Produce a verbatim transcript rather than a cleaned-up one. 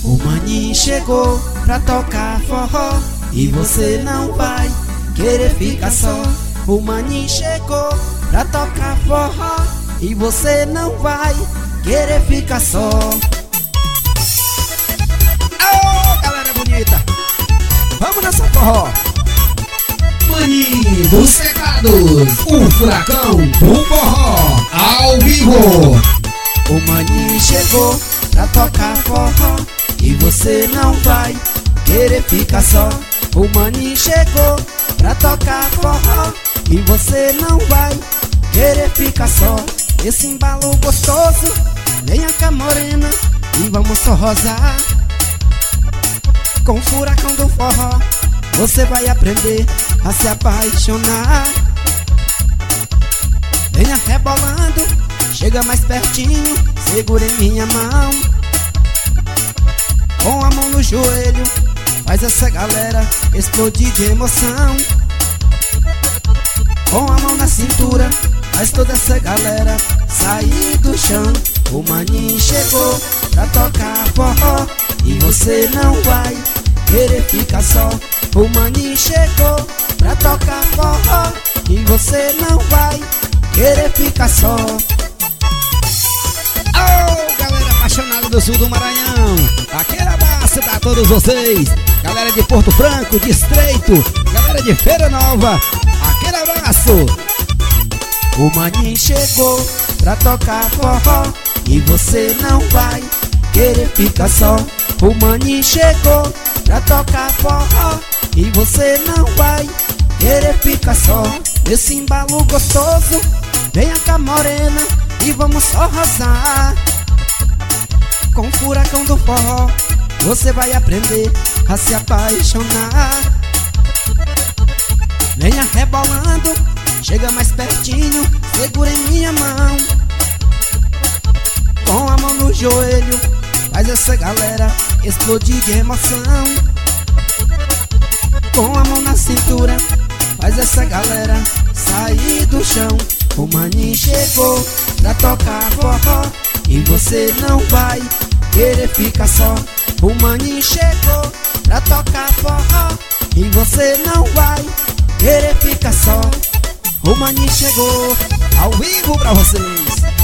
O maninho chegou pra tocar forró e você não vai querer ficar só. O maninho chegou pra tocar forró e você não vai querer ficar só. Ô, galera bonita, vamos nessa forró. Maninho dos teclados, o furacão do forró, ao vivo. O maninho chegou pra tocar forró e você não vai querer ficar só. O maninho chegou pra tocar forró e você não vai querer ficar só. Esse embalo gostoso, venha cá morena e vamos só rosar. Com o furacão do forró você vai aprender a se apaixonar. Venha rebolando, chega mais pertinho, segura em minha mão. Com a mão no joelho, faz essa galera explodir de emoção. Com a mão na cintura, faz toda essa galera sair do chão. O maninho chegou pra tocar forró e você não vai querer ficar só. O maninho chegou pra tocar forró e você não vai querer ficar só. Oh, galera apaixonada do sul do Maranhão, aquele abraço pra todos vocês. Galera de Porto Franco, de Estreito, galera de Feira Nova, aquele abraço. O maninho chegou pra tocar forró e você não vai querer ficar só. O maninho chegou pra tocar forró e você não vai querer ficar só. Esse embalo gostoso, venha cá morena e vamos só rosar. Com o furacão do forró você vai aprender a se apaixonar. Venha rebolando, chega mais pertinho, segura em minha mão. Com a mão no joelho, faz essa galera explodir de emoção. Com a mão na cintura, faz essa galera sair do chão. O maninho chegou pra tocar forró e você não vai querer ficar só. O maninho chegou pra tocar forró e você não vai querer ficar só. O maninho chegou ao vivo pra vocês.